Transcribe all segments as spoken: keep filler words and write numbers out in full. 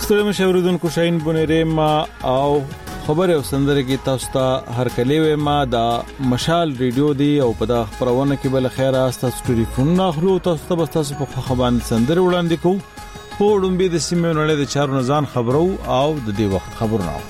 ستړي مشوردونکو شاین بنره ما او خبر او سندره کې تاسو ته هر کلی و ما د مشال ریډیو دی او په دا خبرونه کې بل خیر استه ټلیفون اخلو تاسو ته تاسو په خبرونه سندره وړاندې کوو په وړاندې د سیمې نړۍ د چارو نزان خبرو او د دې وخت خبرونه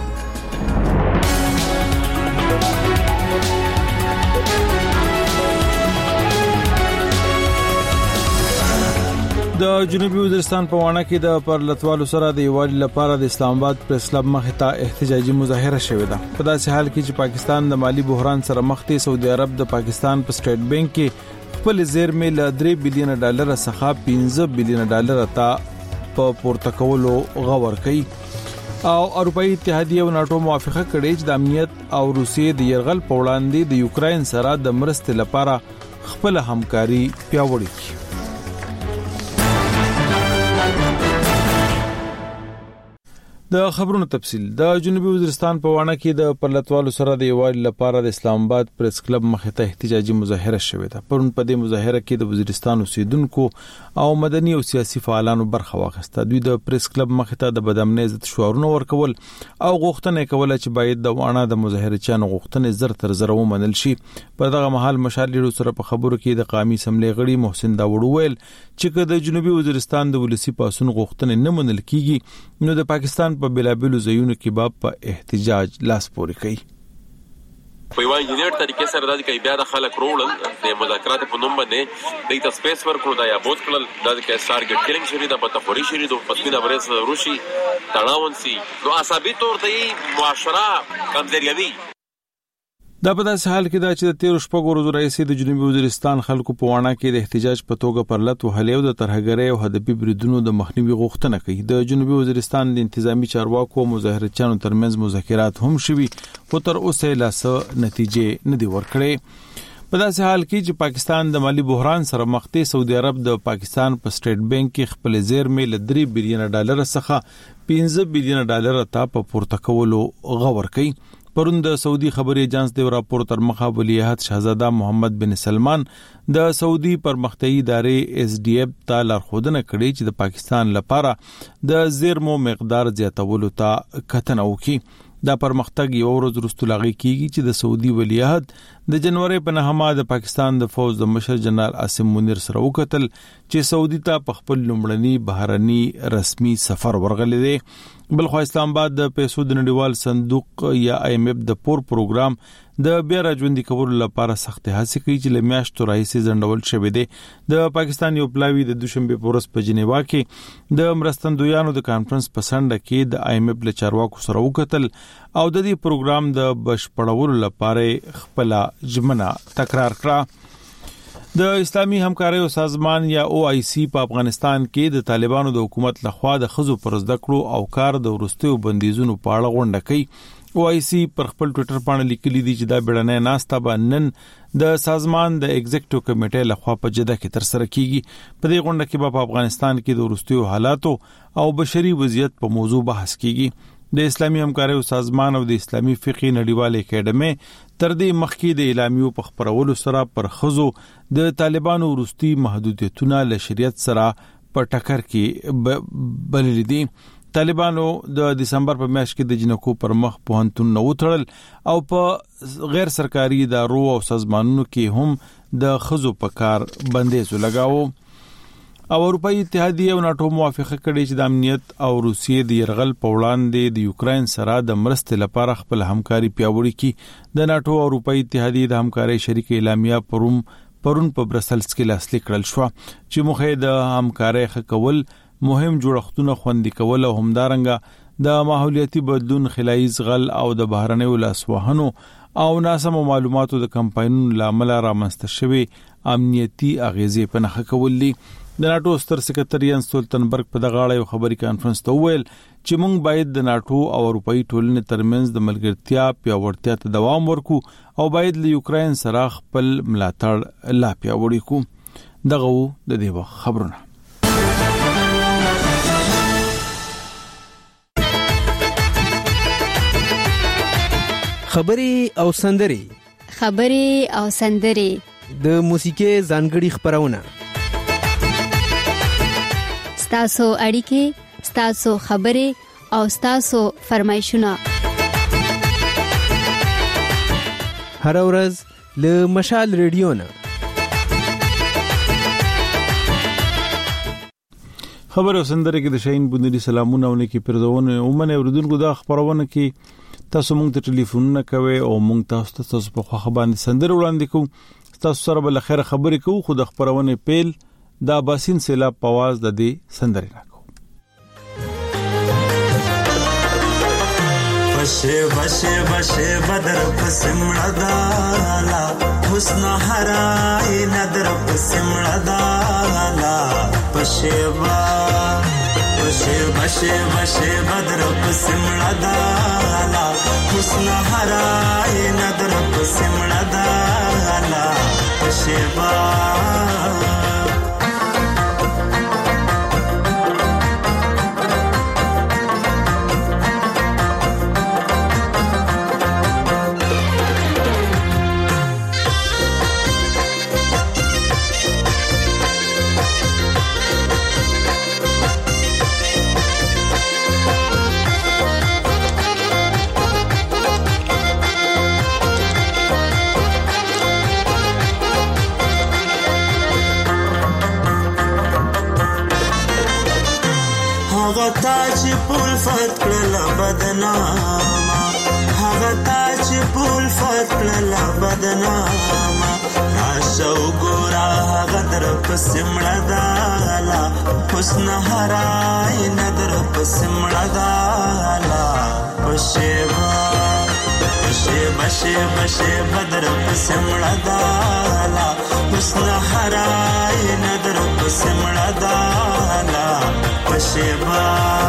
د جنوبي وزیرستان په وانه کې د پرلتوالو سره د یووالي لپاره د اسلام آباد پریس کلب مخې ته احتجاجي مظاهره شوې ده په داسې حال کې چې پاکستان د مالی بحران سره مخ دی سعودي عرب د پاکستان په سټیټ بانک کې خپل زیرمې له درې بلین ډالر څخه پنځه بلین ډالر ته په پورته کولو غور کوي او اروپאי اتحادیه او ناتو موافقه کړې چې د امنیت او روسیې د يرغل په وړاندې د یوکرين سره د مرستې لپاره خپل همکاري پیاوړې کړي د خبرونو تفصيل د جنوبي وزیرستان په وانه کې د پرلتوالو سره د یووالي لپاره د اسلام آباد پریس کلب مخې ته احتجاجي مظاهره شوې ده پرون په دې مظاهره کې د وزیرستان اوسیدونکو او مدني او سیاسي فعالانو برخه واخیسته دوی د پریس کلب مخې ته د بدامنۍ عزت شعارونه ورکول او غوښتنه کوله چې باید د وانه د مظاهره چانو غوښتنې زر تر زر ومنل شي په دغه محل مشالې سره په خبرو کې د قومي سملې غړي محسن داوود ویل چې د جنوبي وزیرستان د ولسی پاسون غوښتنې نه منل کیږي نو د پاکستان په بلابلو ځایونو کې باب په احتجاج لاس پورې کوي په یو انجینیر طریقې سره د کې بیا د خلک روړل د مذاکرات په نوم باندې د ته سپیس ورکړو دا یا بوت کړل د کې ټارګټ کلینګ شری د پته خوري شری د پسینه برس روشي تړاون سي نو عصبي تور دی معاشره کمزوري دا په داسې حال کې دا چې د تیر شپږ ورځې رئیس د جنوبي وزیرستان خلکو په وانه کې د احتجاج په توګه پرلت وهلیو د ترهګرۍ او هدفي بریدونو د مخنیوي غوښتنه کوي د جنوبي وزیرستان د انتظامی چارواکو مظاهرچیانو ترمنځ مذاکرات هم شوي خو تر اوسه لا څه نتیجې نه دي ورکړې په داسې حال کې چې پاکستان د مالی بحران سره مخ دی سعودي عرب د پاکستان په سټیټ بانک کې خپل زیرمې ل درې بلین ډالر څخه پنځه بلین ډالر ته په پورته کولو غور کوي پرون د سعودي خبري ایجنس د راپور تر مخه ولیعهد شاهزاده محمد بن سلمان د سعودي پرمختیايي ادارې اس ډي اف ته لارښودنه کړې چې د پاکستان لپاره د زیرمو مقدار زیاتولو ته کتنه وکړي دا پرمختګ یو ورځ وروسته لاغي کیږي چې د سعودي ولیعهد د جنوري په نهمه د پاکستان د فوج د مشر جنرال عاصم منیر سره وکتل چې سعودي ته په خپل لومړني بهرني رسمي سفر ورغلی دی بلخو اسلام آباد د پیسو د نړیوال صندوق یا آی ایم اف د پور پروګرام د بیا راځوندي کولو لپاره سخت هڅې کوي چې لمیاشتو راهیسې ځنډول شوې دي د پاکستان یو پلاوی د دوشنبه پورس په جنیوا کې د مرستندویانو د کانفرنس په سنډه کې د آی ایم اف له چارواکو سره وکتل او د دې پروګرام د بشپړولو لپاره خپل ژمنه تکرار کړه د اسلامي همکارۍ سازمان یا او آی سی په افغانستان کې د طالبانو د حکومت لخوا د خزو پر زده کړو او کار د ورستیو بندیزونو په اړه غونډه کوي او آی سی پر خپل ټوئیټر باندې لیکلي دي چې دا بیړنۍ ناسته باندې د سازمان د ایگزیکټیو کمیټې لخوا په جده کې تر سره کیږي په دې غونډه کې په افغانستان کې د ورستیو حالاتو او بشري وضعیت په موضوع بحث کیږي د اسلامي همکارۍ سازمان او د اسلامي فقهي نړیوال اکیډمي تر دې مخکې د اعلامیو په خبرولو سره پر خزو د طالبانو ورستي محدودیتونه له شریعت سره په ټکر کې بلل دي طالبانو د دسمبر په میاشت کې د جنکو پر مخ پوهنتون نو تړل او په غیر سرکاري ادارو او سازمانونو کې هم د خزو په کار بندیز لګاوه او اروپאי اتحادیه او ناتو موافقه کړې چې د امنیت او روسیې د يرغل په وړاندې د یوکرين سره د مرستې لپاره خپل همکاري پیاوړې کړي د ناتو او اروپאי اتحادیه د همکارۍ شریک اعلامیه پروم پرون په برسلز کې لاسلیک کړل شو چې مخه د همکارۍ خکول مهم جوړښتونه خوندي کول او همدارنګه د ماحولیاتي بدلون خلایز غل او د بهرنیو لاسوهنو او ناسمو معلوماتو د کمپاینونو لامل رامنځته شوی امنیتي اغیزې په نخښه کولې د ناتو ستر سکرټری یانس سټولتنبرګ په دغه اړه یو خبري کانفرنس ته ویل چې موږ باید د ناتو او اروپאי ټولنې ترمنځ د ملګرتیا پیاوړتیا ته دوام ورکو او باید له یوکرين سره خپل ملاتړ لا پیاوړی کو دغه د دې وخت خبرونه خبري او سندري خبري او سندري د موسیقي ځانګړي خبرونه تاسو اړیکې ستاسو خبرې او ستاسو فرمایشونه هر ورځ له مشال ریډیو نه خبر او سندره کې د شاهین بوندري سلامونه او نیکی پردونه اومنه اوردونکو دا خبرونه کې تاسو مونږ ته ټلیفونونه کوي او مونږ تاسو ته تاسو په خو خبرونه سندره وړاندې کوو تاسو سره بل خیر خبرې کوو خو د خبرونه پیل دا باسین سیلاب پواز د دې سندره راکو بشه بشه بشه بدر پسمړه دالا حسن هراي ندر پسمړه دالا بشه با بشه بشه بشه بدر پسمړه دالا حسن هراي ندر پسمړه دالا بشه با هغه پول فت کړل بدنامه هغه تاج پول فت کړل بدنامه راشو ګورا هغه در پسمړه دالا حسن هراي ندر پسمړه دالا پشیوا پشه بشه بشه بدر پسمړه دالا حسن هراي ندر پسمړه دالا پشیوا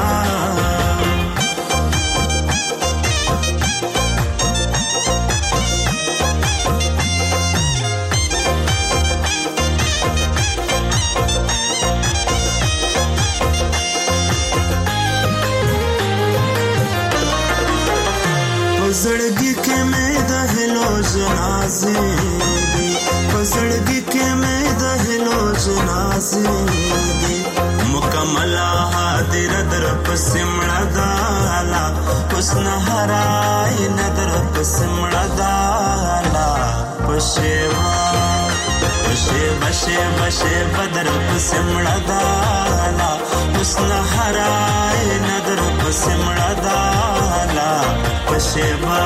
پزړګي کې مې د هلو جنازې دي پزړګي کې مې د هلو جنازې دي مکمل حاضر در پسمړه دالا حسن هراي ندر پسمړه دالا پشیوا پشه بشه بشه بدر پسمړه دالا حسن هراي ندر پسمړه دالا پشیوا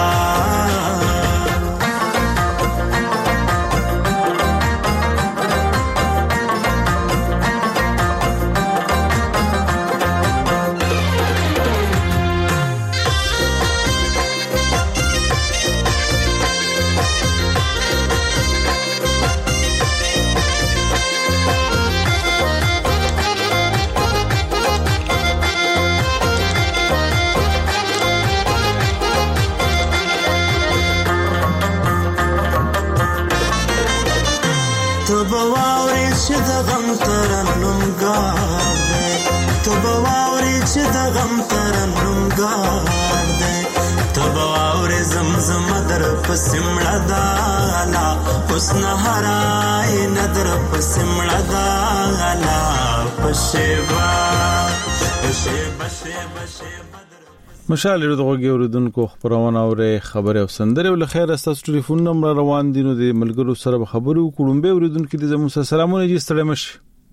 تبواوري چې د غم ترنم ګاډه تبواوري چې د غم ترنم ګاډه تبواوري زمزم در پسمړه دالا حسن هراي ندر پسمړه دالا پشیوا پشه بشه بشه مشال دغه اوردونکو خبرونه او خبره او سندره ول خیر استاسو ټلیفون نمبر روان دي نو د ملګرو سره خبرو کوم به اوردونکو د زموږ سلامونه جی ستړي مش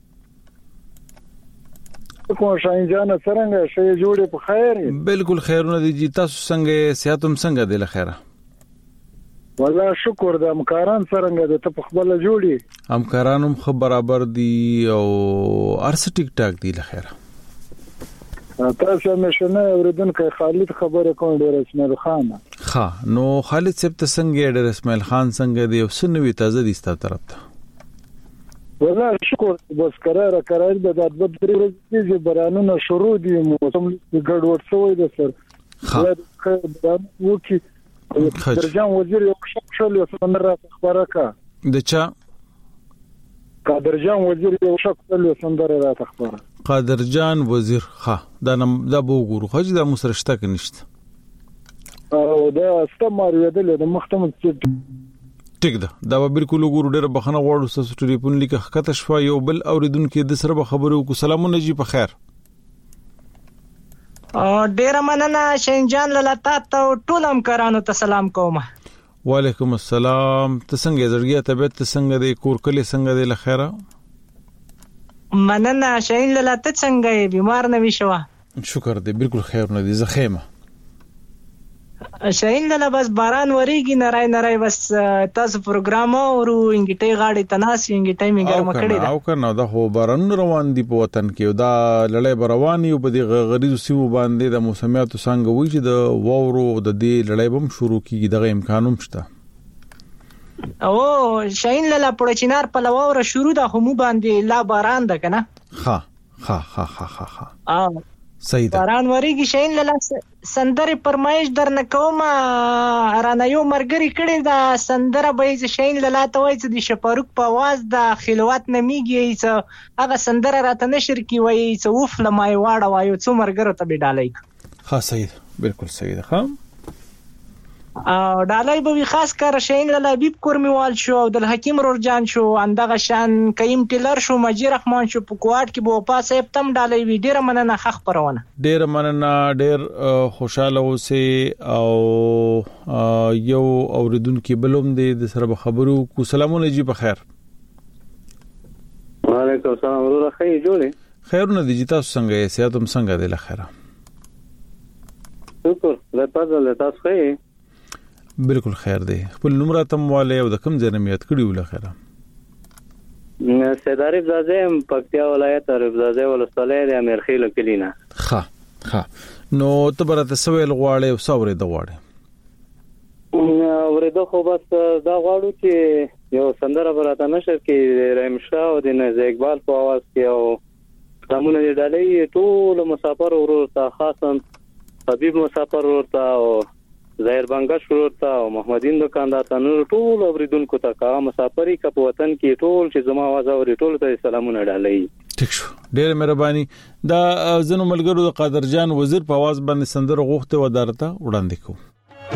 کوم شاین جان څنګه شي جوړې په خیر بالکل خیرونه دي جی تاسو څنګه صحتم څنګه دی له خیره والله شکر د همکاران څنګه د ته په خپل جوړي همکارانم خبر برابر دي او ارس ټیک ټاک دي له خیره تاسو مشنه اوردونکو خالد خبره کوم ډیر اسماعیل خان ها نو خالد صاحب ته څنګه ډیر اسماعیل خان څنګه دی او سنوي تازه دي ستاسو طرف ته والله شکر بس قرار قرار د دغه درې ورځې برانونه شروع دي موسم ګډوډ شوی دی سر وکی درجان وزیر یو شخص له سندره خبره کا د چا قادرجان وزیر یو شخص له سندره را خبره قادرجان وزیر ها دا نم دا بوګورو خو دا مسرشته کې نشته او دا استمر یدل د مختم ټیک ده دا بالکل وګورو ډېر بخنه غواړو تاسو ټلیفون لیکه خطه شوا یو بل اوریدونکو د سره خبرو کو سلامونه جی په خیر ډیر مننه شینجان لاله ته ټول همکارانو ته سلام کوم. وعلیکم السلام. ته څنګه زړګیا طبيعت څنګه دی کور کلی څنګه دی لخيره؟ مننه شین لاله ته څنګه یې بیمار نه وشوه؟ شکر دی بالکل خیر نه دی زخیمه. شین لاله بس باران وریږي نرای نرای بس تاسو پروګرام اورو انګټي غاړي تناس انګټي می ګرم کړی دا او کنه دا خو باران روان دی په وطن کې دا لړۍ روان یو په دې غریزو سیمو باندې د موسمیاتو څنګه وی چې د وورو د دې لړۍ بم شروع کیږي دغه امکانوم شته. او شین لاله پړچینار په لوور شروع ده خو مو باندې لا باران ده کنه. ها ها ها ها ها اه صحیح ده. باران وریږي شین لاله سندره پرمایش درنه کوم رانه یو مرګري کړي دا سندره به شین لاله ته وایي چې د شپاروک په आवाज د خلوت نمیږي چې هغه سندره راته نشر کی وایي چې اوف لمای واړه وایو څو مرګرو ته به ډالای. ها صحیح بالکل صحیح ده. ها او ډالای به خاص کار شین لاله حبیب کورمیوال شو او د حکیم رورجان شو اندغه شان کیم ټیلر شو مجید رحمان شو په کوارت کې بو پاسه تم ډالای وی ډیر مننه خخ پرونه. ډیر مننه ډیر خوشاله اوسه او یو اوریدونکو بلوم دی د سره خبرو کو سلامونه جی په خیر. وعلیکم السلام ورور خیر جوړه خیرونه دي تاسو څنګه یې سیادم څنګه دی لخره؟ شکر له تاسو له تاسو خیر بالکل خیر دی. خپل نمبر تم والے او د کوم ځای میات کړیو لخره؟ سید عارف زاده پکتیا ولایت عارف زاده ولسوالۍ د امرخیل کلینا. ها ها نو ته برته سویل غواړې او سورې د غواړې؟ ورته خو بس دا غواړو چې یو سندره برته نشر کې رحیم شاه او د نز اقبال په आवाज کې او زمونه د ډالۍ ټول مسافر ورور ته خاصن حبیب مسافر ورور ته او ظاهر بنگش ورته او محمدین دکاندار ته نور ټول اوریدونکو ته کا مسافری کا په وطن کې ټول چې زما आवाज اوري ټول ته سلامونه ډالۍ. ټیک شو ډېر مهرباني. دا زنو ملګرو د قادر جان وزیر په आवाज باندې سندره غوښته ودارته وړاندې کو.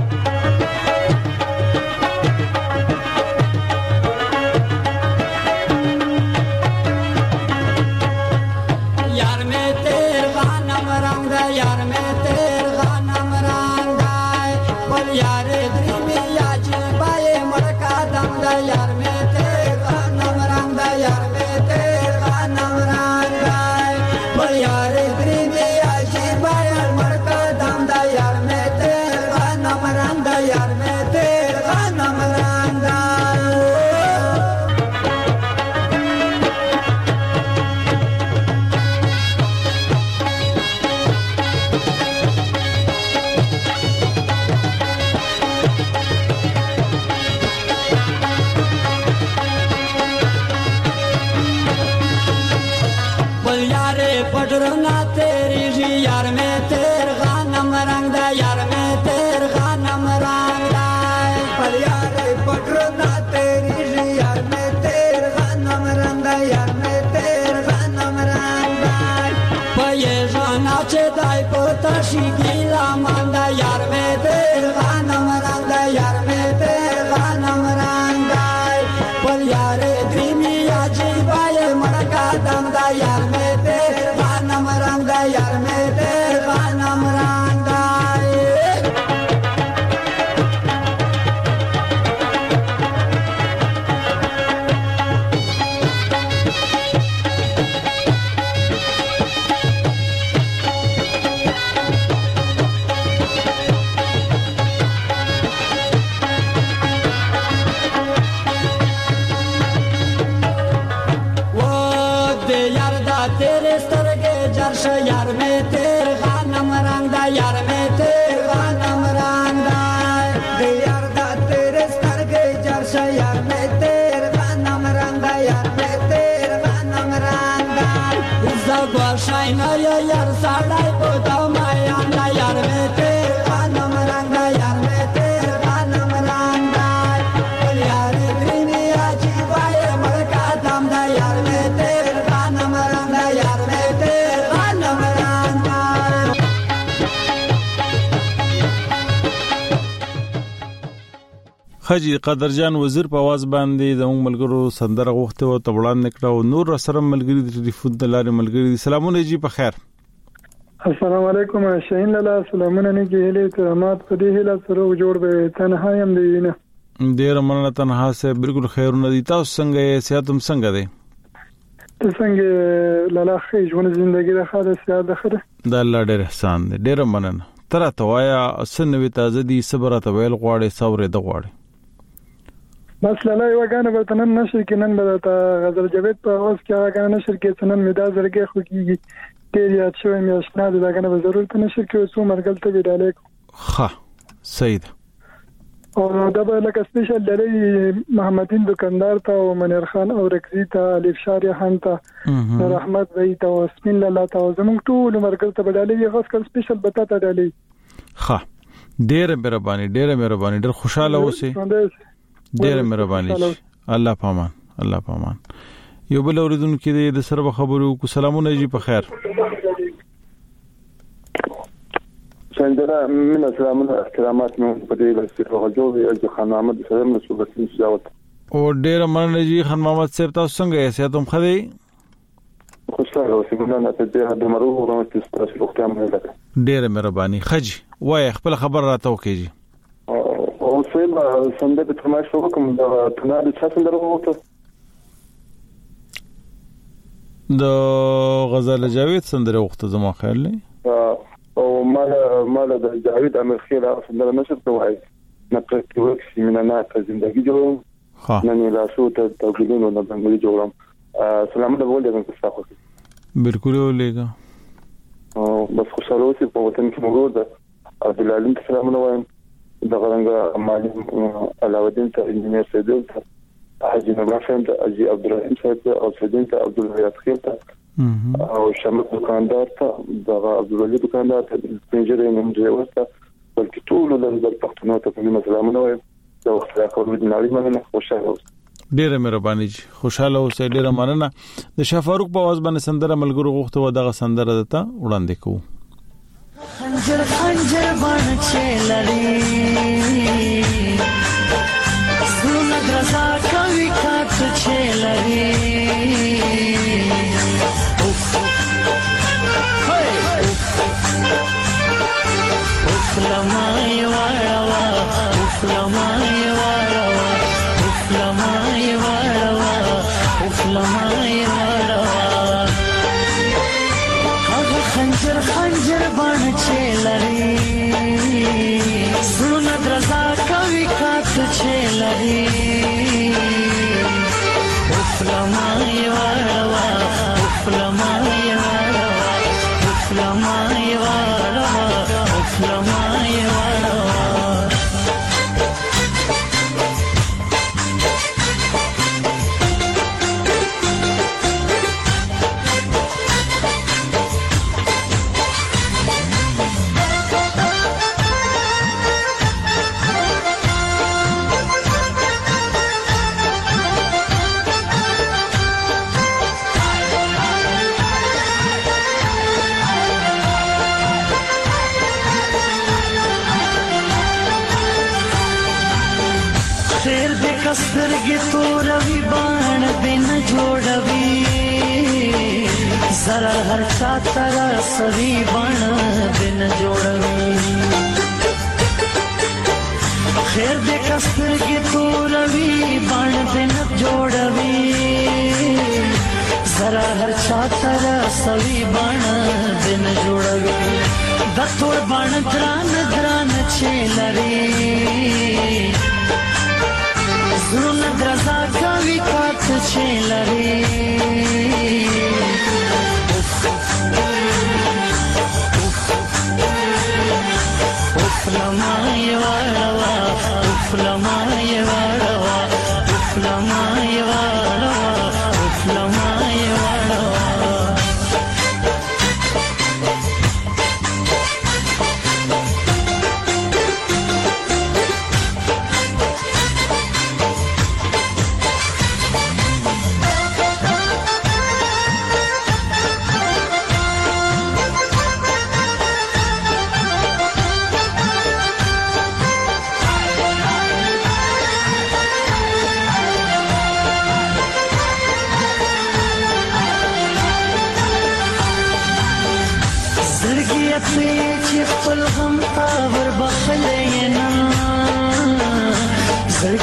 خجی قادر جان وزیر په आवाज باندې د موږ ملګرو سندره غوښته او تبړان نکړه او نور سره ملګری د ټلیفون د لارې ملګری. سلامونه جی په خیر. السلام علیکم شاهین لاله سلامونه نه کېله کرامات په دې هله سره جوړ به تنها يم دی نه ډیر مننه تنها سه بالکل خیرونه دي تاسو څنګه یې صحتم څنګه دی ته څنګه لاله خې ژوند ژوندۍ د خاله سیاده ده خره د الله ډیر احسان دی ډیر مننه تر ته وایا سنوي تازه دي صبر ته ویل غواړي صبر د غواړي بس لاله یو غانه به تنن نشر کې نن به تا غزل جاوید په اوس کې هغه غانه نشر کې تنن مدا زرګه خو کیږي ډیر یاد شوی مې آشنا دي دا غانه به ضرور ته نشر کې اوسو مرګل ته ویډاله ښه سید او دا به لکه سپیشل لري محمدین دکاندار ته او منیر خان او رکزی ته الف شاری خان ته رحمت وی ته او بسم الله تعالی زموږ ټول مرګل ته بدالي غوښ کل سپیشل بتا ته ډالي ښه ډیر مهرباني ډیر مهرباني ډیر خوشاله اوسئ ډیر مهرباني الله پامان الله پامان یو بل اوریدونکو کې د سره خبرو کو سلامونه جی په خیر څنګه من سلامونه احترامات مې په دې لاسته راغلو چې خان محمد سلام نو صبح سجاوت او ډیر مننه جی خان محمد صاحب تاسو څنګه یې ساتم خدي خوشاله اوسئ ګناه ته دې د مرو ورته تاسو وخت هم نه لګا ډیر مهرباني خج وای خپل خبر راته وکړي او سیم څنګه د تماش وکم دا تنه د څه څنګه وروته د غزل جاوید سندره وخت زما خیال نه او مال مال د جاوید امیر خیل سندره نشر کوي نقل کوي من انا زندگی جوړم نن لا شو ته توګلونو نه باندې جوړم سلام د ولې کوم څه خو بالکل ولېګا او بس خوشاله اوسې په وطن کې موجود عبد العلیم سلام نو وایم د غرنګ مالک علاوالدین ته انجنیر سیدل ته حاجی نبرافم ته اجي عبد الرحیم صاحب او سیدل ته عبد الوهاب خیل ته او شمس دکاندار ته د عبد الولی دکاندار ته پنځه نوم دی ورته بلکې ټول د پښتنو ته په مسلمان نو د وخت راکول د نړۍ باندې خوشاله اوسه ډیره مهرباني خوشاله اوسه ډیره مننه د شفاروق په आवाज باندې سندره ملګرو غوښته و دغه سندره دته وړاندې کوو خنجر خنجر باندې چلري زړه درزا کوي کات چلري اوف اوف لمای وړوا اوف لمای وړوا اوف لمای وړوا اوف لمای وړوا هغه خنجر خنجر باندې چلري زړه درزا کوي کات چلري اوف لمای وړوا اوف لمای وړوا اوف لمای وړوا اوف لمای وړوا سترګې تورې باڼ دې نه جوړوي زرا هر چا تر سوي باڼ دې نه جوړوي خیر دې سترګې تورې باڼ دې نه جوړوي زرا هر چا تر سوي باڼ دې نه جوړوي د تور باڼ دران دران چلري زړه درزا کوي کات چلري اوف اوف لمای وړوا اوف لمای وړوا اوف لمای وړوا اوف لمای وړوا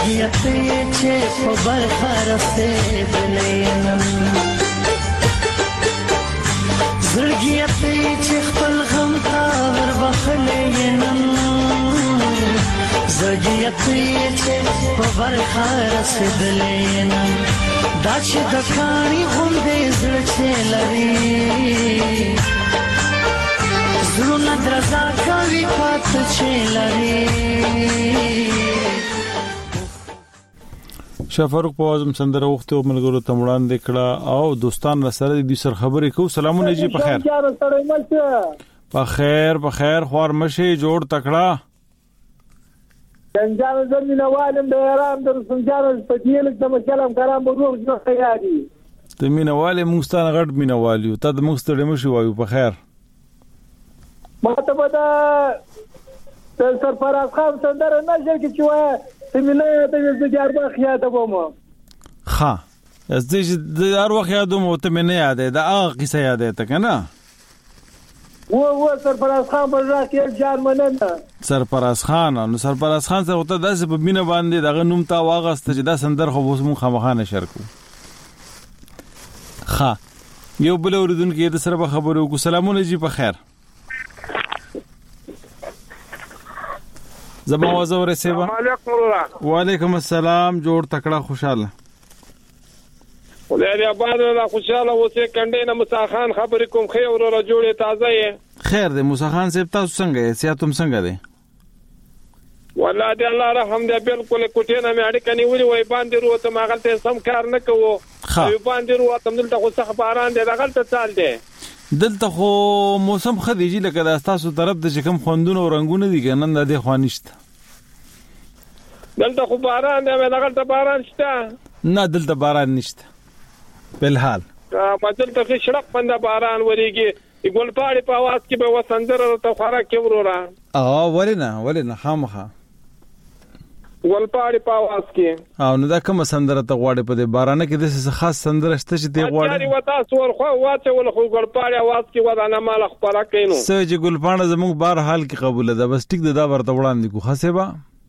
زړګیته چې په برخه رسېدلې زړګیته چې خپل غم تا ور بخلې نن زړګیته چې په برخه رسېدلې نن دا چې د کاڼي غوندې زړه چې لري زړونه درزا کوي پات چې لري. شاه فاروق په وازم سندره وخت او ملګرو ته وړاندې کړه او دوستان سره دې سر خبرې کو. سلامونه جی په خیر په خیر په خیر خوار مشي جوړ تکړه جنجال زمينوالم د ایران د سنجار په دې لږ د مشالم کرام بروغ جوړ خیالي ته مینوالې مونږستان غټ مینوالیو ته د مونږستړې مشي وایو په خیر ماته به د سرفراز خان سندره نشر کې چې وای سیمینه ته د جاربه خیاده بومه ها از دې د هر وخت یادوم ته مې نه یادې دا هغه قصه یادې ته کنه و و سرفراز خان په راکې جان مننه سرفراز خان نو سرفراز خان سره ته داسې په بینه باندې دغه نوم تا واغسته چې دا سندر خو اوس مون خامخانه شرکو ها یو بل اوردونکو د سره خبرو کو. سلامونه جی په خیر زما وازه ورسېبه. وعلیکم السلام جوړ تکړه خوشاله ولې آباد را خوشاله اوسې کنده نه موسی خان خبرې کوم خیر ورو جوړه تازه یې خیر دې موسی خان صاحب تاسو څنګه یې سیاتم څنګه دی والله دې الله رحم دې بالکل کوټه نه مې اړیکه نیولې وای باندې وروته ما غلطه سم کار نه کوو وای باندې وروته دلته خو څه باران دې غلطه چال دې دلته خو موسم خديجي لکه د تاسو طرف د کوم خوندونه او رنگونه دي ګنن د دې خوانشت دلته خو باران دې مې غلطه باران شته نه دلته باران نشته بلحال په دلته کې شړق پنده باران وريږي ګل پاړي په आवाज کې به وسندر ته خورا کې ورورا اه ولنه ولنه خامخه ګل پاړي په आवाज کې او نو دا کوم سندره ته غواړي په دې بارانه کې د څه خاص سندره شته چې دی غواړي اچاري وتا سور خو واته ول خو ګل پاړي आवाज کې ودانه مال خبره کینو سې ګل پاڼه زموږ بار حال کې قبول ده بس ټیک دا ورته وړاندې کو خاصه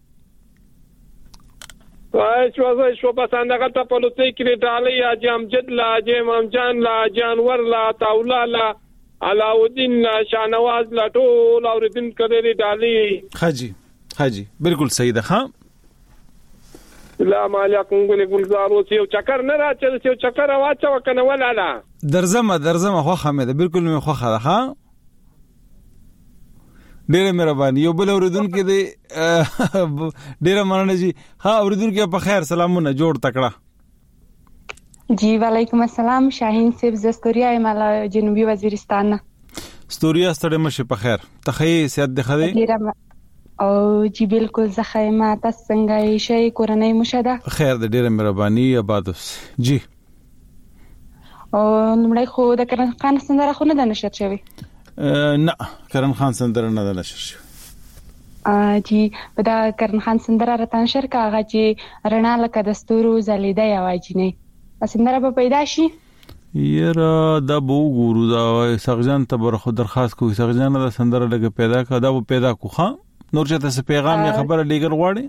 وای شو زه شو په څنګه ته په لوتې کې ډالې اجام جد لا اجام جان لا جانور لا تاولا لا علاؤدین لا شاهنواز لا ټول اوردین کړي ډالې حاجی حاجی بالکل صحیح ده ها لا مالکم ګل ګلزار او یو چکر نه راځي یو چکر واچو کنه ولا لا درزمه درزمه خو خمه ده بالکل مې خو خه ها ډیره مهرباني یو بل اوردونکو دی ډیره مننه جی ها اوردونکو په خیر سلامونه جوړ تکړه جی وعلیکم السلام شاهین صاحب زستوریا مال جنوبي وزیرستان ستوریا ستړي مشه په خیر تخی سیادت ده خدي او جی بالکل زخه ما تاسو څنګه یې شي کورنۍ مشاده خیر ده ډیره مهرباني آبادوس جی او نمړی خو د کرن خان سندره خو نه نشر شوی نه کرن خان سندره نه نشر شوی ا جی دا کرن خان سندره راته نشر کاغه چې رڼا لکه دستورو زلیدا یا واجینه سندره به پیدا شي یرا دا بو ګورو دا سغجان ته برخو درخواست کوي سغجان دا سندره لګه پیدا کا دا پیدا کو خان نور چته څه پیغام یا خبره لګل غواړي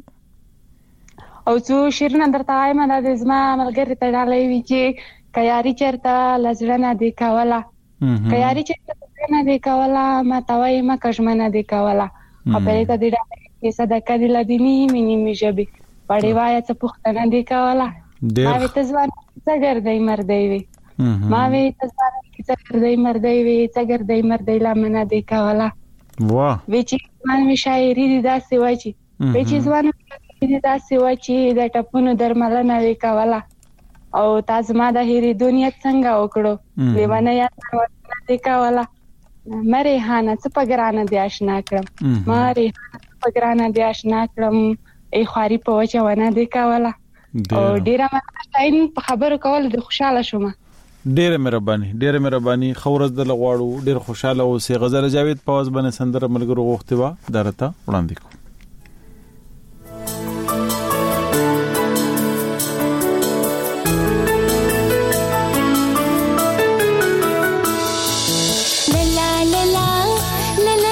او څو شیرنه درته وایم دا د زما ملګری ته ډالې وی چې کياري چرته لزړه دی کولا کياري چرته نه دی کولا ما توای ما کښمنه دی کولا خبرې ته دی ډالې چې صدقه دی لدینی مینی میجبي پړې وای څه پختنه دی کولا ما وی تزوان څنګه دی مردی وی ما وی تزوان څنګه دی مردی وی څنګه دی مردی لا منه دی کولا واه وی چې مان می شاعري دي داسې وای چې وی چې ځوان دي داسې وای چې د ټپونو درملنه وکولا او تاسو ما د هېری دنیا څنګه وکړو لیوانه یا څنګه وکولا مری هانه څه پګرانه دی آشنا کړم مری پګرانه دی آشنا کړم ای خاري په وچه ونه دی کولا او ډیره ماین په خبرو کول د خوشاله شوم ډیره مهرباني ډیره مهرباني خورز د لغواړو ډیر خوشاله او سي غزل جاوید پاوز باندې سندره ملګرو غوښتي وا درته وړاندې کو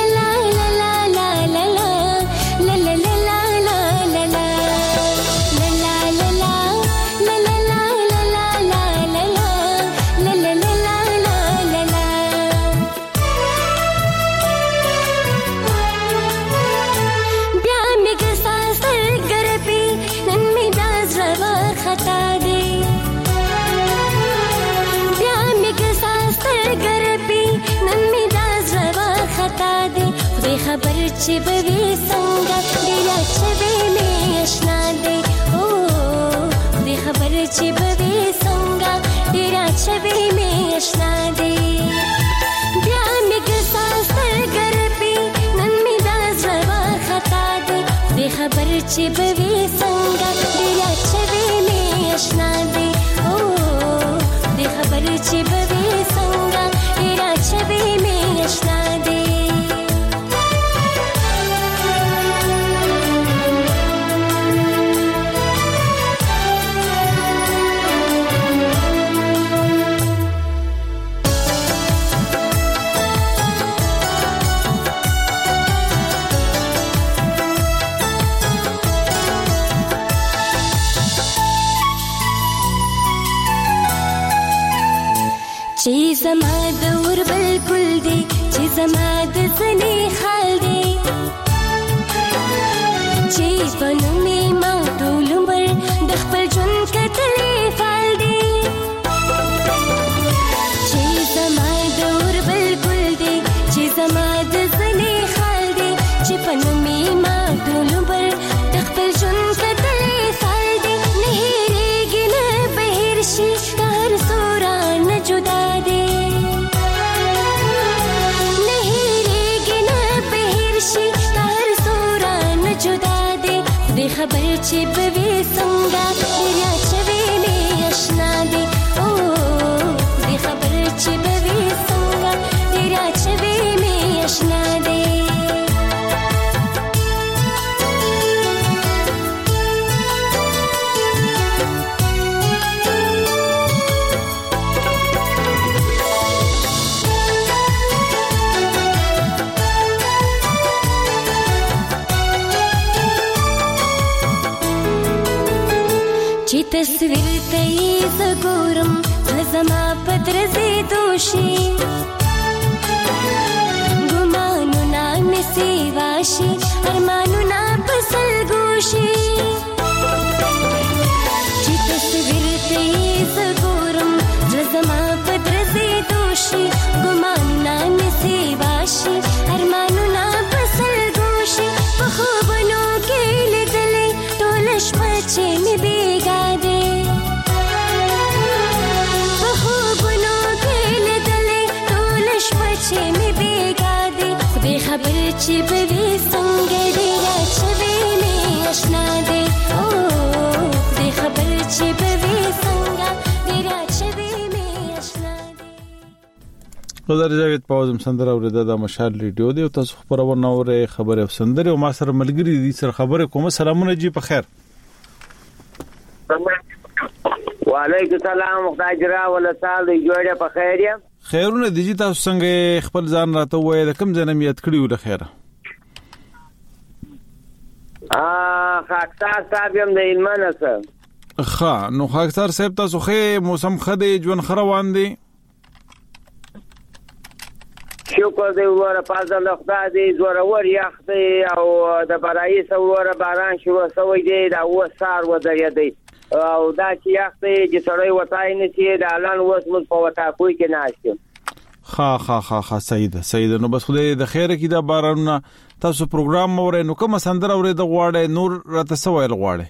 la la la la la la la la la la la خطا دی بیا می ګساس تر ګربي نن می داز روا خطا دی خدای خبر چې به وي څنګه ډیر چې به می آشنا دی او خدای خبر چې به وي څنګه ډیر چې به می آشنا دی بیا می ګساس تر ګربي نن می داز روا خطا دی خدای خبر چې به وي څنګه ډیر چې به می آشنا دی او خدای خبر چې به وي څنګه ډیر چې به می آشنا دی چې زما د ور بالکل دی چې زما د ځنې حال دی چې په نومې ما ټول عمر د خپل ژوند کتلې فال دی چې زما د ور بالکل دی چې زما د ځنې حال دی چې په نومې ما ټول عمر د خپل ژوند کتلې فال دی نه هېرېږي نه بهر شي هر سورا نه جدا خبر چې به وي څنګه ډیر چې به می آشنا دی او دې خبر چې به وي څنګه ډیر چې به می آشنا دی چې تصویر ته یې زګورم زما پدرځې دوشي ګمانونه مې سیواشي ارمانونه پسل ګوشي چې تصویر ته یې زګورم زما پدرځې دوشي ګمانونه مې سیواشي ارمانونه پسل ګوشي په خوبونو کې لیدلې ټول شپه چې مې بیګا خبر چې به وي څنګه ډیر چې به می آشنا دی او دې خبر چې به وي څنګه ډیر چې به می آشنا دی غزر جاوید پاوزم سندره اوریدا د مشال ریډیو دی او تاسو خبرونه اورئ خبره او سندره او ما سره ملګری دي سره خبره کوم سلامونه جی په خیر وعلیکم السلام مختاجرا ولا سال جوړه په خیر یم خیرونه دیجی تاسو څنګه خپل ځان راته وای د کوم ځای نه یاد کړیو له خیره ا خاکسار صاحب هم د ایمانه سره ښه نو خاکسار صاحب تاسو خې موسم خدي ژوند خروان دي شکر دی وره پازه د خدای دی زوره ور یخ دی او د برای سوره باران شروع شوی دی دا و سار و دریا دی او دا چې یخته چې سړی وتاي نه شي د اعلان وس مو په وتا کوی کې ناشته ها ها ها ها سیده سیده نو بس خدای د خیره کې دا بارانونه تاسو پروګرام مورې نو کوم سندره اورې د غواړې نور راته سوال غواړې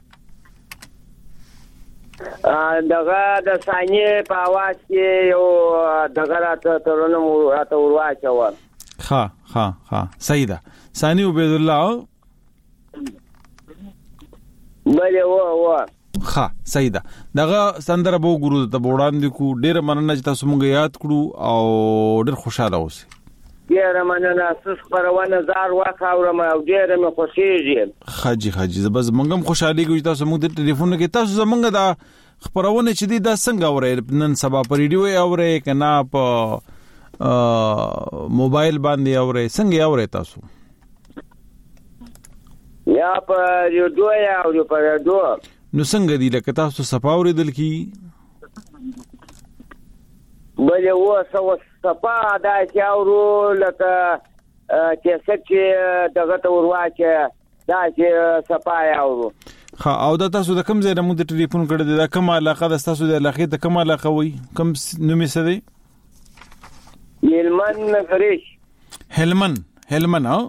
دغه د ثانیه په आवाज کې یو دغه راته ترونه راته ورواچو ها ها ها سیده ثانی عبید الله بله و و ها سیده دغه سندره بو ګورو ته وړاندې کو ډیر مننه چې تاسو مونږ یاد کړو او ډیر خوشاله اوسئ ډیر مننه تاسو خبرونه زار واخاورم او ډیر مې خوشیږي خاجي خاجي زبز مونږ هم خوشالي کوي تاسو مونږ د ټلیفون کې تاسو زمونږ دا خبرونه چې دی دا څنګه اورئ نن سبا پر ریډیو اورئ کنا په موبایل باندې اورئ څنګه اورئ تاسو یا په ریډیو یا او په ریډیو نو څنګه دی لکه تاسو صفاوري دل کی بلې و سو صفا دا چې اورو لکه چې څه چې دغه ته ورواچه دا چې صفا اورو ها او دا تاسو د کوم ځای نه مو د ټلیفون کړی دا کوم علاقه د تاسو د علاقې د کوم علاقه وي کوم نومې څه دی؟ هلمند ګریش. هلمند هلمند او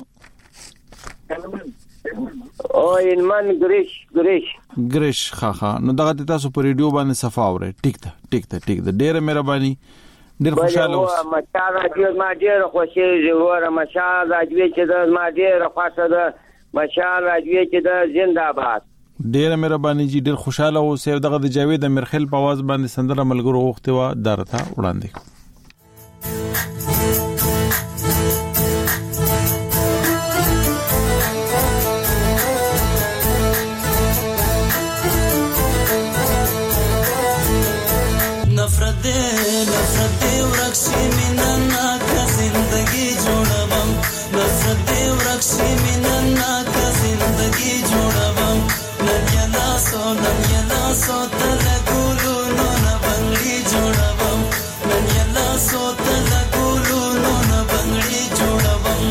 او هلمند ګریش ګریش ګریش ها ها نو دغه تاسو په ریډیو باندې صفه اورئ. ټیک ده ټیک ده ټیک ده ډیره مهرباني ډیر خوشاله اوس. مشال راځي ما ډیر خوشاله وره مشال راځي چې د ما ډیر خوښه ده مشال راځي چې د زنده‌باد. ډیره مهرباني جی ډیر خوشاله اوس. دغه د جاوید امرخیل په आवाज باندې سندره ملګرو وخت وا درته وړاندې. नफरत दे नफरत दे वरक्षी मिनन्ना का जिंदगी जोड़वम नफरत दे वरक्षी मिनन्ना का जिंदगी जोड़वम नन्यला सो नन्यला सो तलगुलु नो न बंगड़ी जोड़वम नन्यला सो तलगुलु नो न बंगड़ी जोड़वम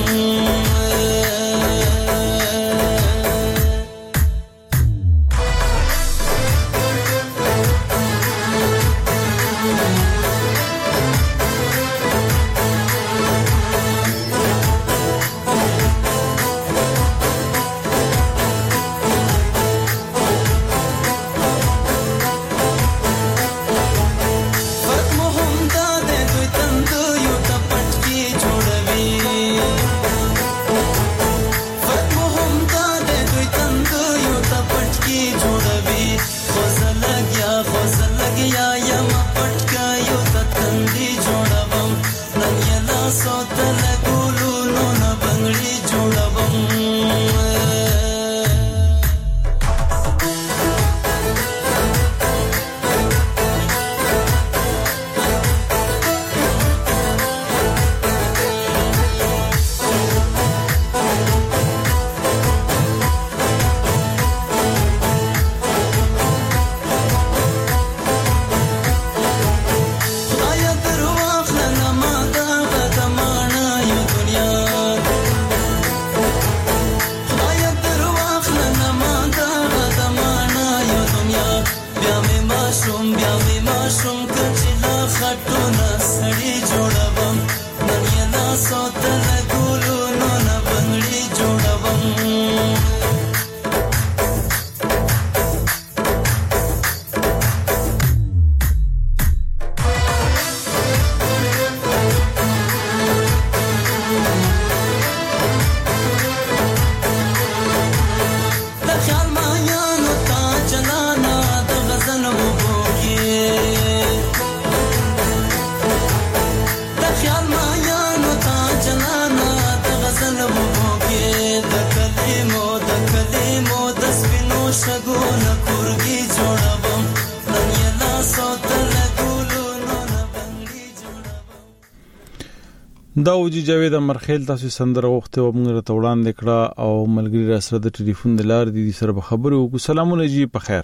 دا وجي جاوید امرخیل تاسو سندره وخت او موږ ته وړاندې کړه او ملګری را سره د ټلیفون د لار دي سره به خبرو وکړو. سلامونه جی په خیر.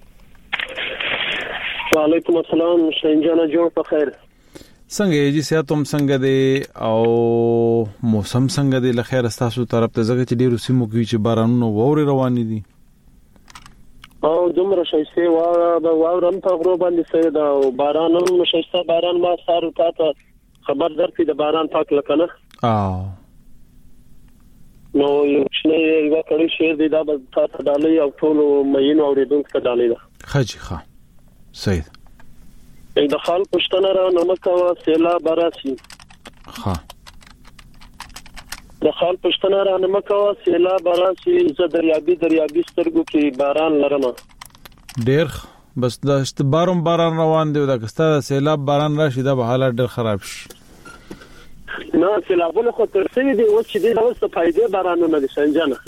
وعلیکم السلام شینجانه جوړ په خیر. څنګه یې جی ساتم څنګه دی او موسم څنګه دی لخير تاسو طرف ته زګه چې ډیرو سیمو کې چې بارانونه ووري روان دي او دومره شایسته واره به وورم په غرو باندې سید او بارانونه شایسته باران ما سارو تا خبر درته د باران پاک لکنه او نو یو شنه یو کړي شیر دی دا به تاسو ډالۍ او ټول مېنو اوریدونکو ته ډالۍ ده خجی ښه سید د خال پښتنه را نمکوا سیلا براسي ها د خال پښتنه را نمکوا سیلا براسي ز دریابي دریابي سترګو کې باران لرمه ډېر بس دا است بارم باران روان دی دا کستا سیلاب باران راشي دا به حالات ډېر خراب شي نه سیلابونه خو تر څه دي او چې دې اوس ته فائدې بارانونه دي سنجانه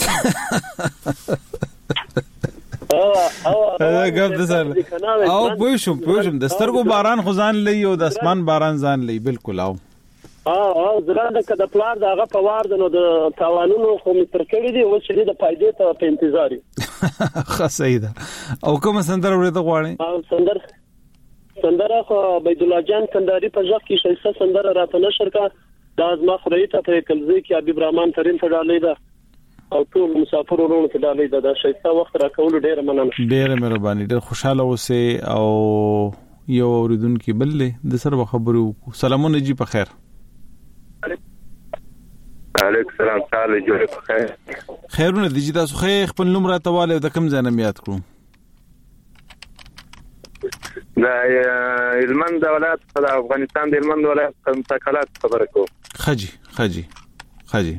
او او دا ګب د سر او پوښم پوښم د سترګو باران خزان لې او د اسمان باران ځان لې بالکل او اه اه زراده کده پلار دغه په وار د نو د تاوانونو خو متر کړی دی او چې د فائدې ته په انتظار یو خاصه او کوم سندره ورته غواړي او سندره سندره خو عبد الله جان کنداري په ځخ کې شایسته سندره راته نشر کا د ازما خړې ته په کلزي کې حبیب رحمان ترين ته ډالې ده او ټول مسافر ورونو ته ډالۍ د شایسته وخت راکول ډیره مننه. ډیره مهرباني، ډیر خوشاله اوسئ. او یو اوریدونکو بل د سره خبرو. سلامونه جی په خیر. علیکم السلام، تعالی جوړ په خیر. خیرونه دي. تاسو خې خپل نوم راتواله د کوم ځای نه یاد کړو؟ دا هلمند ولایت د افغانستان د هلمند ولایت متکلات خبره کو. خجی خجی خجی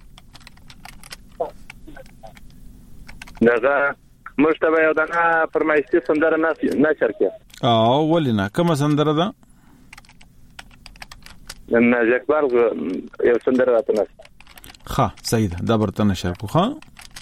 دغه مشتبه یو دغه فرمایشتي سندره نشر کړه. او ولینا کومه سندره ده؟ نه جکبار یو سندره راته نشته. ښه صحیح ده، دا برته نشر کو. ښه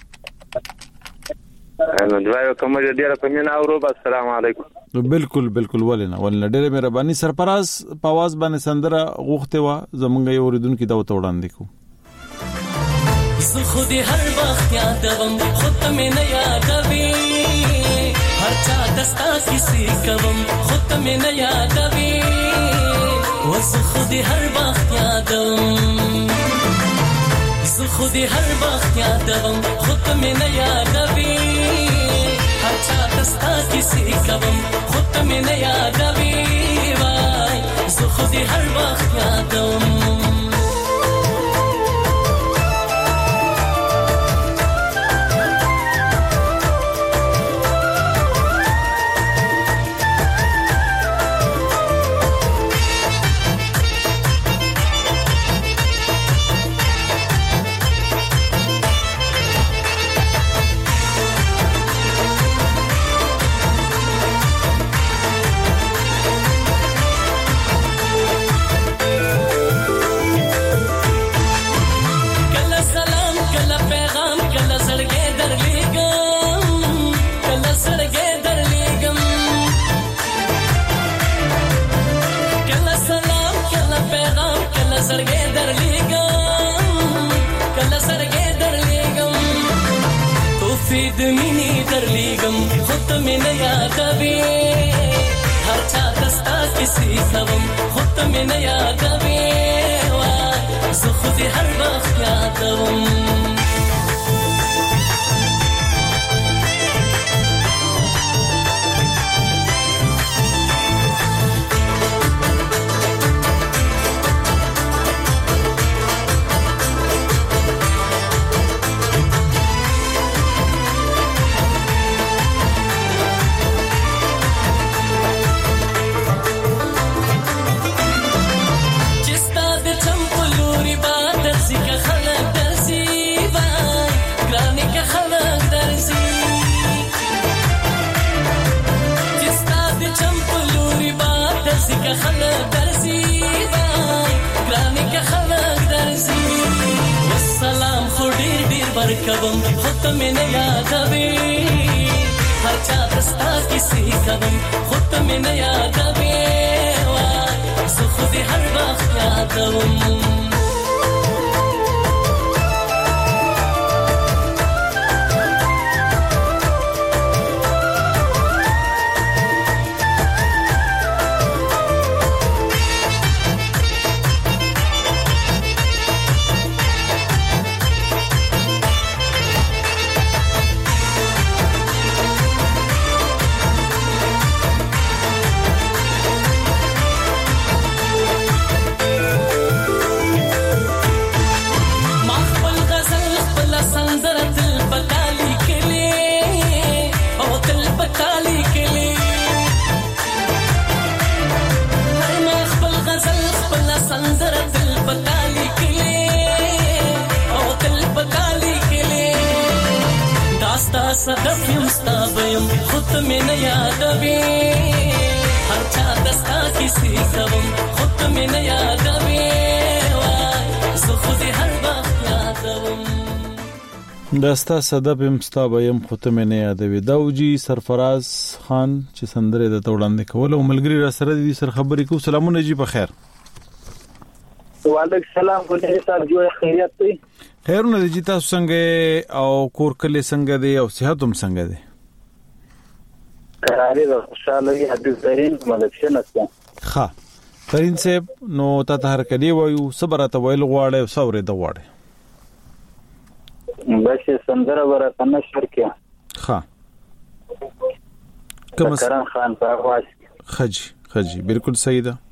نو دوی کوم ډیره کومینه اورو. السلام علیکم. بالکل بالکل ولینا ولینا ډیره مهرباني. سرپراز په आवाज باندې سندره غوښته و زمونږ یو اوریدونکو دا وته وړاندې کو. زه خو دې هر وخت یادوم خو ته مې نه یادوي، هر چا دستا کیسې کوم خو ته مې نه یادوي. و زه خو دې هر وخت یادوم، زه خو دې هر وخت یادوم خو ته مې نه یادوي، هر چا دستا کیسې کوم خو ته مې نه یادوي. وای زه خو دې هر وخت یادوم. داستا صدب مستابیم ختمه نه یادوي. داوجی سرفراز خان چې سندره د توړاندې کول او ملګری را سره دي سر خبرې کو. سلامونه جی په خیر. وعلیکم السلام، ګورې تاسو جوړ خیریت دی؟ خیرونه دي. تاسو څنګه او کور کله څنګه دی او صحت هم څنګه دی؟ قرارې ده خوشاله یې حدیث درین ملکشن استه. ښه ترين صاحب نو تا ته هر کلی وایو صبر ته ویل غواړي او صبر د غواړي. بس سندره ورته نشر کیا ها کوم کران خان په आवाज خجی خجی بالکل صحیح ده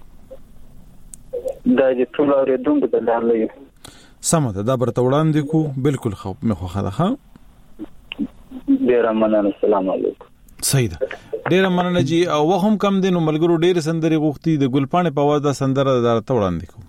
دا چې ټول اوریدونکو ته لاله سم ده دا برته وړاندې کو بالکل خو مخه خاله ها ډیر مننه السلام علیکم صحیح ده ډیر مننه جی او وهم کم دین ملګرو ډیر سندري غوښتي د ګلپانه په आवाज دا سندره درته وړاندې کو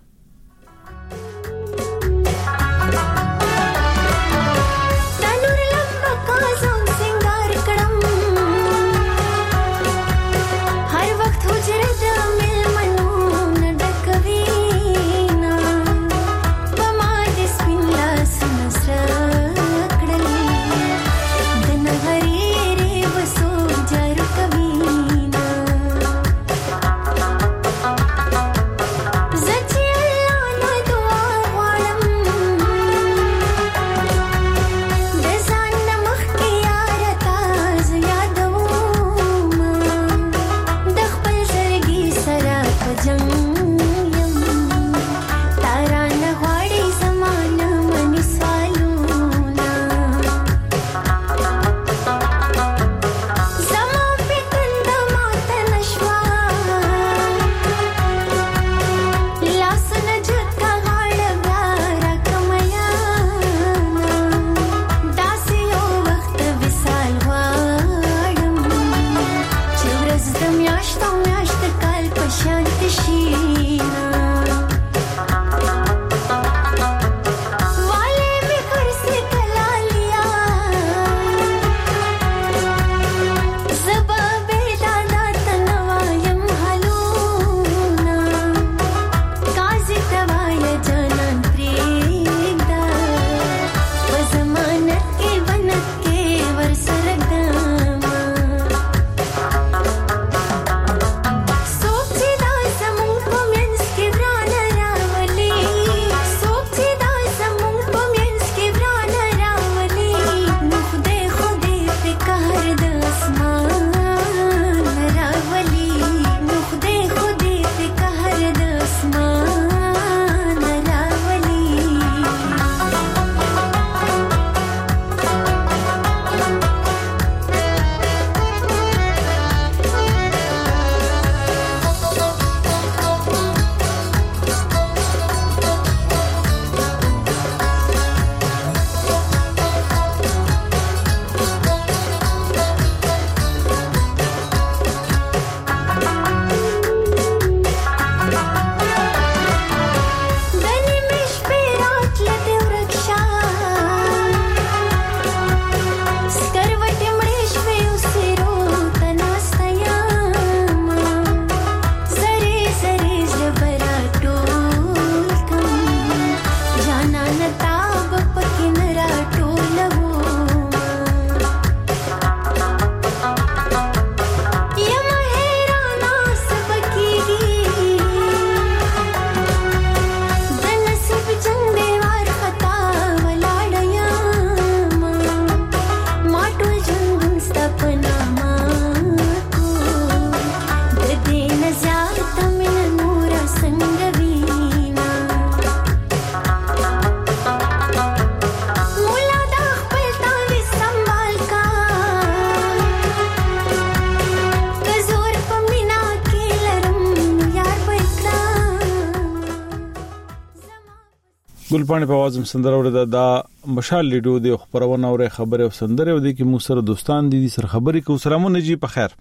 ګلپانه په आवाज سندره ورته دا مشال لیډو دی خبرونه او خبره او سندره ودی کې مو سره دوستان دي سر خبري کو سلامونه جی په خیر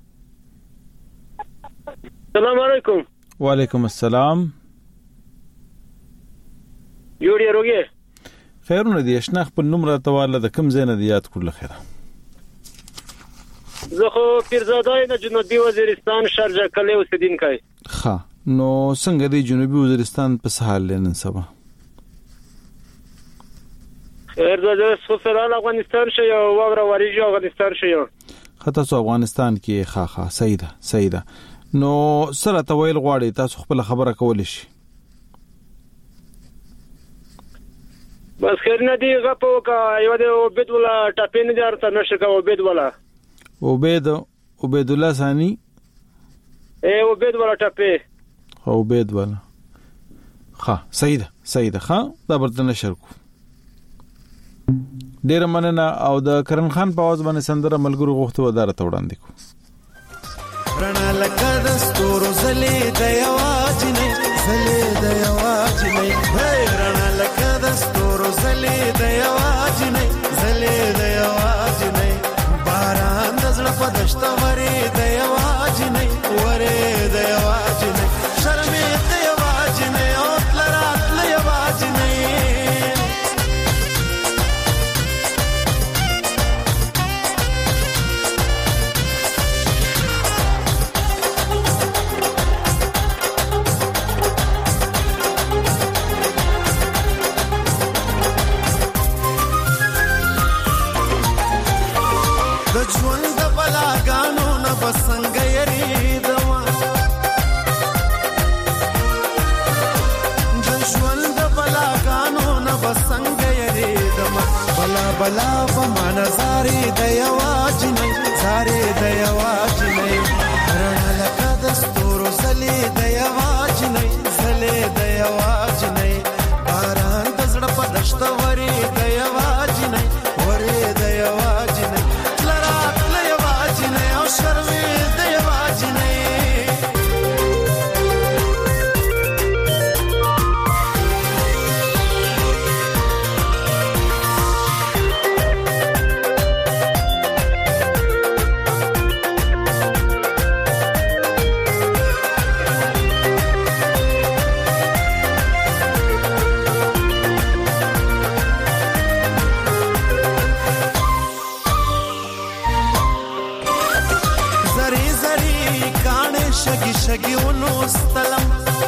السلام علیکم وعلیکم السلام جوړی روګه خیرونه دي شناخ په نوم راته واله د کم زینه دی یاد کړل خیره زه خو پیرزادای نه جنوبي وزیرستان شارجه کلی اوسیدونکای ښه نو څنګه دی جنوبي وزیرستان په سهال لنن سبا خیر زه سفرال افغانستان شې او وره وریجو افغانستان شې خطا سو افغانستان کې ښه ښه صحیح ده صحیح ده نو سره تویل غواړي تاسو خپل خبره کول شي بس خیر نه دی غپو کا یو د عبید ولا ټاپین دي ارته نشه کا عبید ولا عبید عبید الله ثانی اے عبید ولا ټاپې عبید ولا ښه صحیح ده صحیح ده ښه دا برته نشر کو ډیر مننه او د کرن خان په आवाज باندې سندره ملګرو غوښته وداره ته وړاندې کو رڼا لکه د ستورو زلې د یواز نه زلې د یواز نه هي رڼا لکه د ستورو زلې د یواز نه زلې د یواز نه باران د زړه په دشت ورې د یواز نه ورې د یواز نه شرمې د یواز نه او تلرات د یواز نه بسنګ یریدما د ژوند بلاګانو نه بسنګ یریدما بلا بلا په منظرې د یواز نه زارې د یواز نه رڼا لکه د ستورو زلې د یواز نه زلې د یواز نه باران د زړه په دشت ورې د یواز نه ورې د یواز نه لرات د یواز نه او شرمې شګي ونو استلم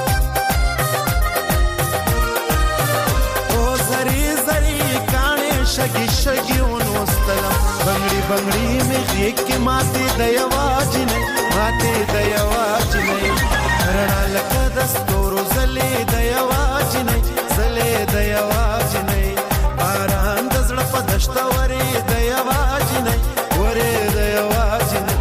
او زری زری کانه شګي شګي ونو استلم بنگړي بنگړي مې کې ماته د یواز نه ماته د یواز نه رڼا لکه د ستورو زلې د یواز نه زلې د یواز نه باران د زړه په دشت ورې د یواز نه ورې د یواز نه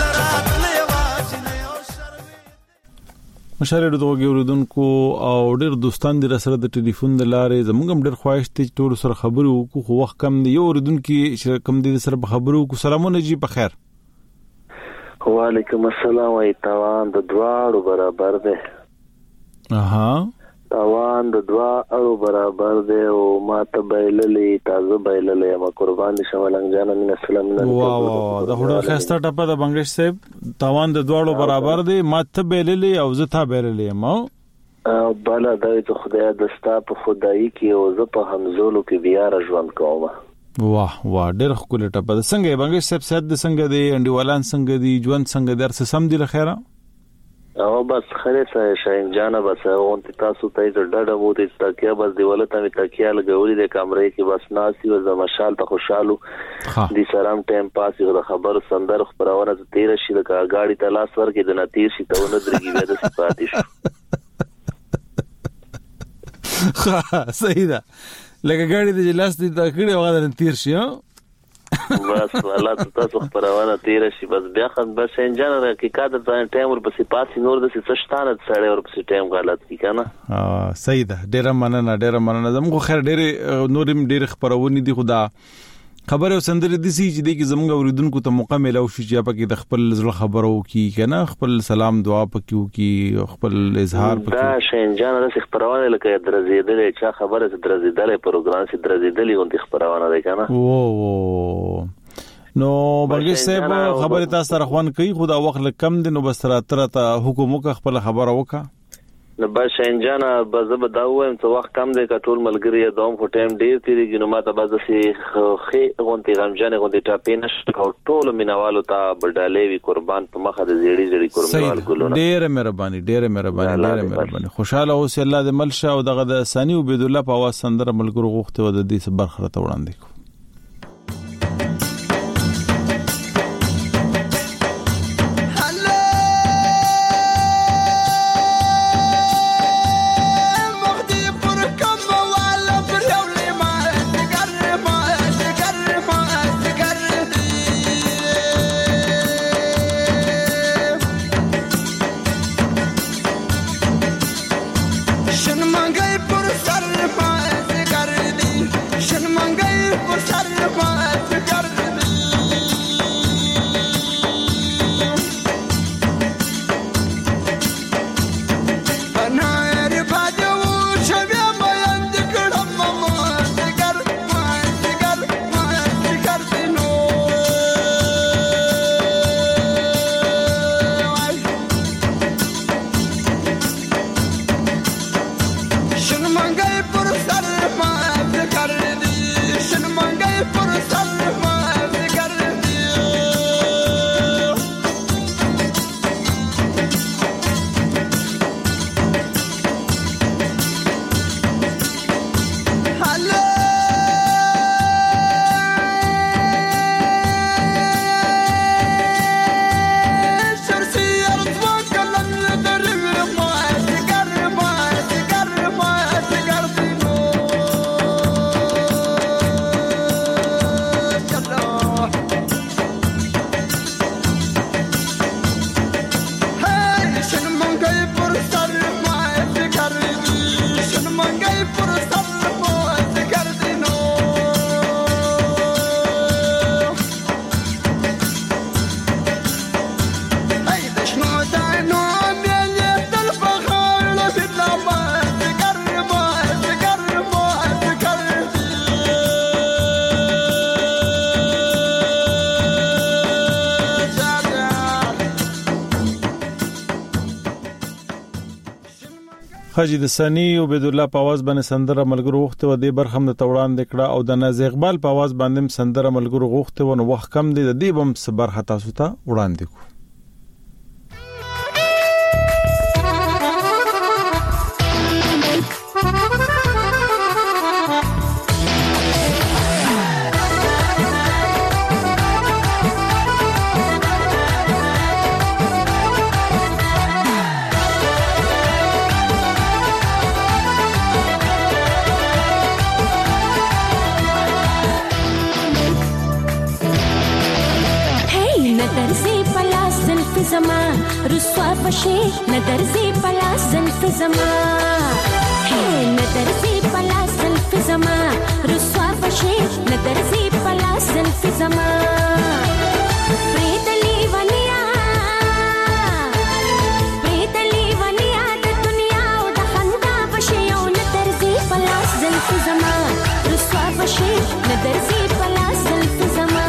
مشاهده دغه اوریدونکو او ډېر دوستان دي سره د ټلیفون د لارې زموږ هم ډېر خواهش ته ټول سره خبرو کو خو وخت کم دی یو اوریدونکو چې کم دي سره خبرو کو سلامونه جی په خیر وعلیکم السلام وای تاوان د دواړو برابر دی اها تاوان د دواړو برابر دی او ما ته بیللې تازه بیللې ما قربان شملنګ جان من السلام علیکم واو واو د هډو خسته ټپه د بنگلیش صاحب تاوان د دواړو برابر دی ما ته بیللې او زه ته بیللې ما بل دا چې خدای د ستا په خدای کې او زه په همزولو کې بیا ژوند کوم واه واه ډېر خپل ټپه د څنګه بنگلیش صاحب صحت د څنګه دی انډیوالان څنګه دی ژوند څنګه درس سم دی لخيره او بس خره سه شاین جانا بس اون تاسو ته ډډه مو دې تکیا بس دیواله ته می تکیا لګولې د کمرې کې بس ناسي و زمشال ته خوشاله دي سلام ټیم پاس یو خبر سندر خبرونه تیر شي د گاډي ته لاس ورکې د نتیر شي ته ونه درګي بیا د صفات شي صحیح ده لکه گاډي د لاس دې تا کړي وغه د تیر شي بس والله تاسو خبرونه تیر شي بس بیا خد بس انجن کې کادر ته ټایم ور پسې پاتې نور د څه شتانه سړی ور پسې ټایم غلط کی کنه ها صحیح ده ډیر مننه ډیر مننه زموږ خیر ډیر نورم ډیر خبرونه دي خدا خبره سندري دي چې دې کې زموږ اوریدونکو ته موقع ملو شي چې په کې د خپل زړه خبرو کی کنه خپل سلام دعا پکيو کی خپل اظهار پکيو دا شینجان د خبرونه لکه درزیدل چې خبره درزیدل پروګرام سي درزیدل غونډه خبرونه ده کنه او نو بلګي صاحب خبره تاسو سره خوان کوي خدا وخت کم دي نو بس تر ته حکومت خپل خبره وکا نو بس شینجان بزب داوم څو وخت کم دی کټول ملګری دوم په ټایم ډیر تیریږي نو ماته بس سي خې غونډه غمجن غونډه ټاپې نشته او ټول مینوالو ته بډالې وی قربان په مخه د زیړی زیړی قربان ګلونه ډیر مهرباني ډیر مهرباني ډیر مهرباني خوشاله اوسې الله دې ملشه او دغه د ثاني عبد الله په आवाज سندره ملګرو غوښته و د دې برخه ته وړاندې کو شن منګي پر سر پاس کر دي شن منګي خاجي د سنی عبد الله په आवाज باندې سندره ملګرو غوښته و د برخم د توړان د کړه او د ناز اقبال په आवाज باندې سندره ملګرو غوښته و نو وخت کم دی د دې بم صبر حتا سوتا وړاندې کو زما رسوا بشي ندر زي پلا زلف زما هي ندر زي پلا زلف زما رسوا بشي ندر زي پلا زلف زما پریتلی ونیا پریتلی ونیا د دنیا او د خندا بشي او ندر زي پلا زلف زما رسوا بشي ندر زي پلا زلف زما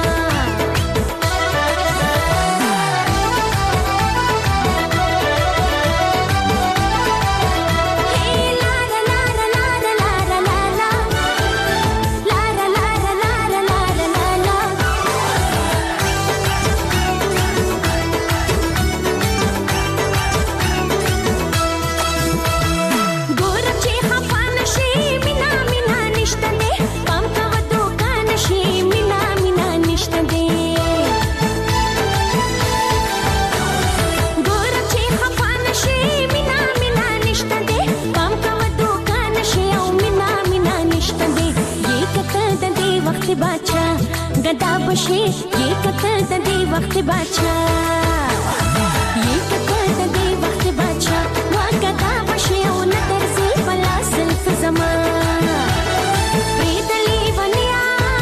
गदा बशे ये कतर दे वक्त बाचा ये कतर दे वक्त बाचा वा गदा बशे ओ नदर से पला सिल्फ जमा प्रीतली वनिया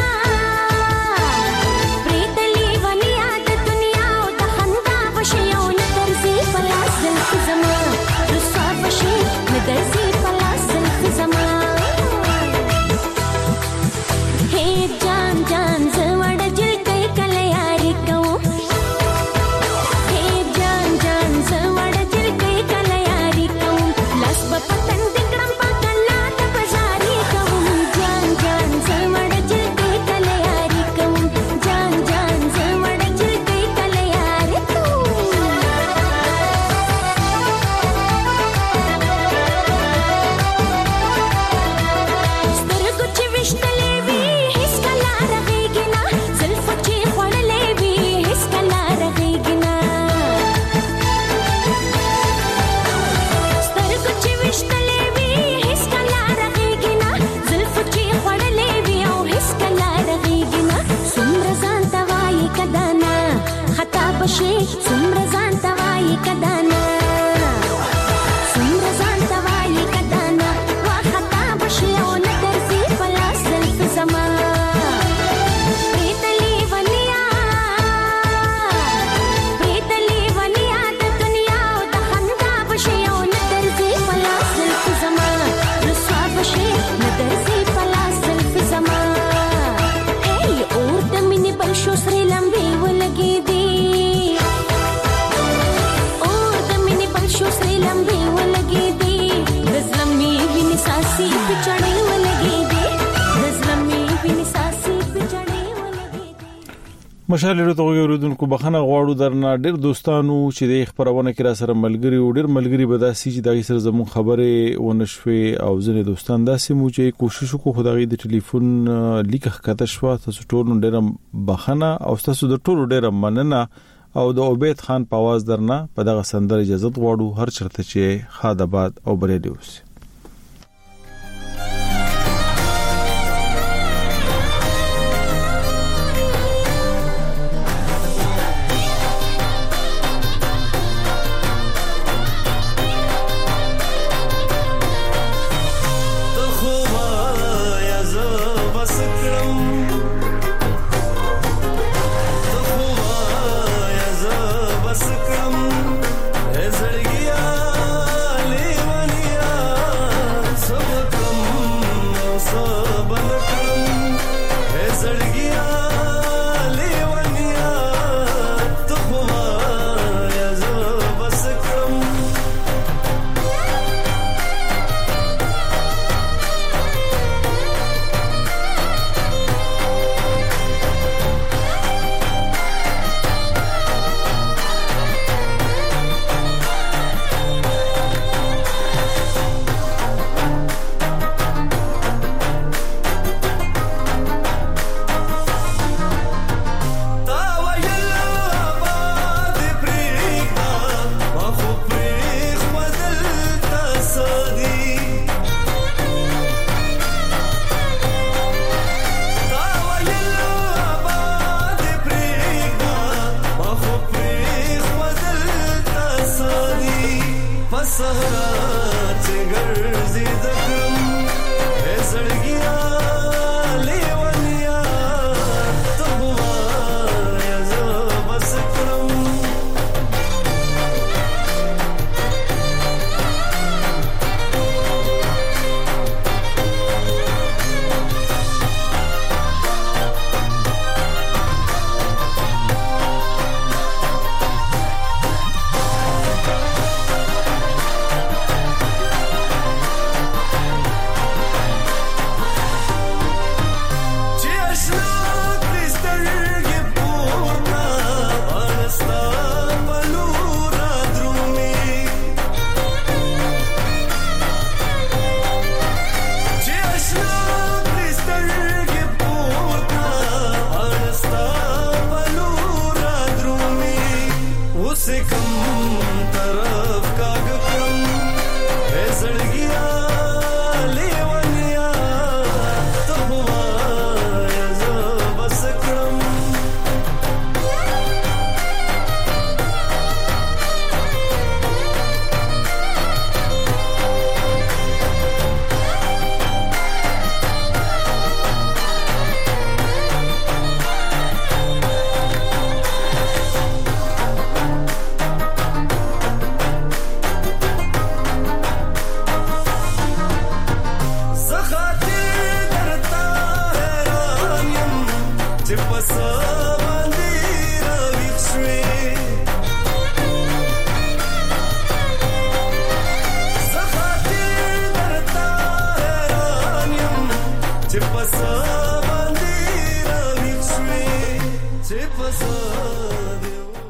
प्रीतली वनिया द दुनिया ओ द खंदा बशे ओ नदर से पला सिल्फ जमा रुसवा बशे नदर से पला सिल्फ जमा हे जान जान सुम्र जान तवाई कदाना सुम्र जान तवाई कदाना वा खता बशे ओ नदर सी पला सिल्फ जमा प्रीतली वनिया प्रीतली वनिया द दुनिया ओ द खंदा बशे ओ नदर सी पला सिल्फ जमा रुसवा बशे नदर सी पला सिल्फ जमा ए और द मिनी बलशो श्री लंबी वो लगी दी शो से लंबी वो लगी दी गजलमी भी निसासी पिचड़े वो लगी दी गजलमी भी निसासी पिचड़े वो लगी दी مشالې ته وګورئ بخنه غواړو درنه ډېر دوستانو چې د خبرونه کې را سره ملګری او ډېر ملګری به داسي چې دغه سره زموږ خبره ونشوي او ځنې دوستان داسي مو چې کوشش وکړو خدای د ټلیفون لیک خطه شو تاسو ټول ډېر بخنه او تاسو د ټول ډېر مننه او د عبید خان په आवाज درنه په دغه سندره اجازه غواړو هر چرته چې خادباد او بریلی اوسي زړګیا لیونیا پسهرا څنګه دکم زړګیا لیونیا تبوا یا زو بس کړم से कम तरफ